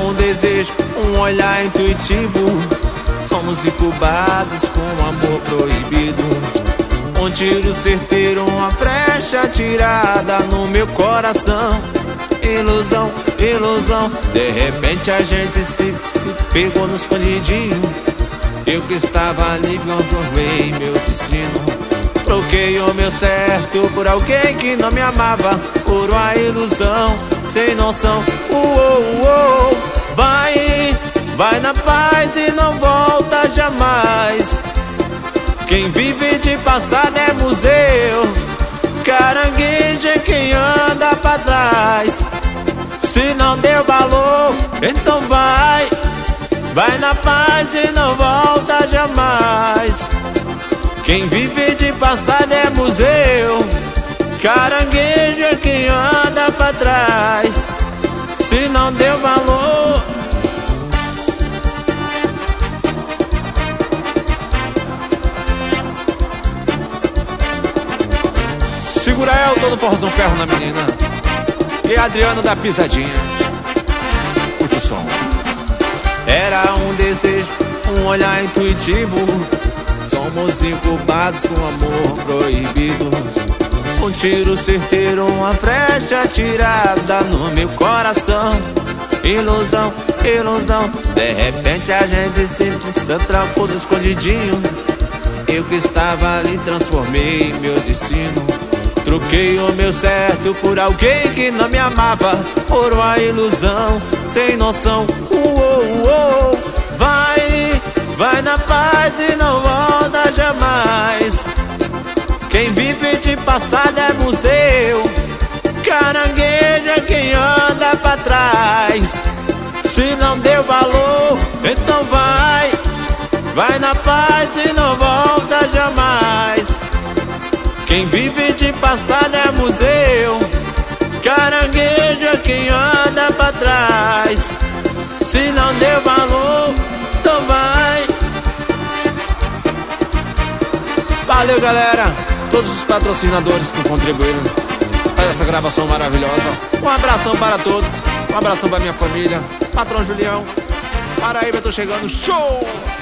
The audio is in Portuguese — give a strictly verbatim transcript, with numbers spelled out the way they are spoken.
um desejo, um olhar intuitivo. Somos incubados com amor proibido. Um tiro certeiro, uma flecha atirada no meu coração. Ilusão, ilusão. De repente a gente se, se pegou no escondidinho. Eu que estava ali transformei meu destino. Troquei o meu certo por alguém que não me amava, por uma ilusão sem noção. Uou, uou. Vai, vai na paz e não volta jamais. Quem vive de passado é museu. Caranguejo é quem anda pra trás. Se não deu valor, então vai. Vai na paz e não volta jamais. Quem vive de passado é museu. Caranguejo é quem anda pra trás. Se não deu valor. Segura Elton do Forrozão Ferro na menina. E Adriano da Pisadinha. Curte o som. Era um desejo, um olhar intuitivo. Somos incubados com amor proibido. Um tiro certeiro, uma flecha atirada no meu coração. Ilusão, ilusão. De repente a gente se, se trancou no escondidinho. Eu que estava ali transformei meu destino. Troquei o meu certo por alguém que não me amava, por uma ilusão sem noção. Uou, uou. Vai, vai na paz e não volta jamais. Quem vive de passado é museu. Caranguejo é quem anda pra trás. Se não deu valor, então vai. Vai na paz e não volta jamais. Quem vive de passado é museu. Caranguejo é quem anda pra trás. Se não deu valor, então vai. Valeu, galera. Todos os patrocinadores que contribuíram para essa gravação maravilhosa. Um abração para todos. Um abração para minha família. Patrão Julião. Paraíba, eu tô chegando. Show!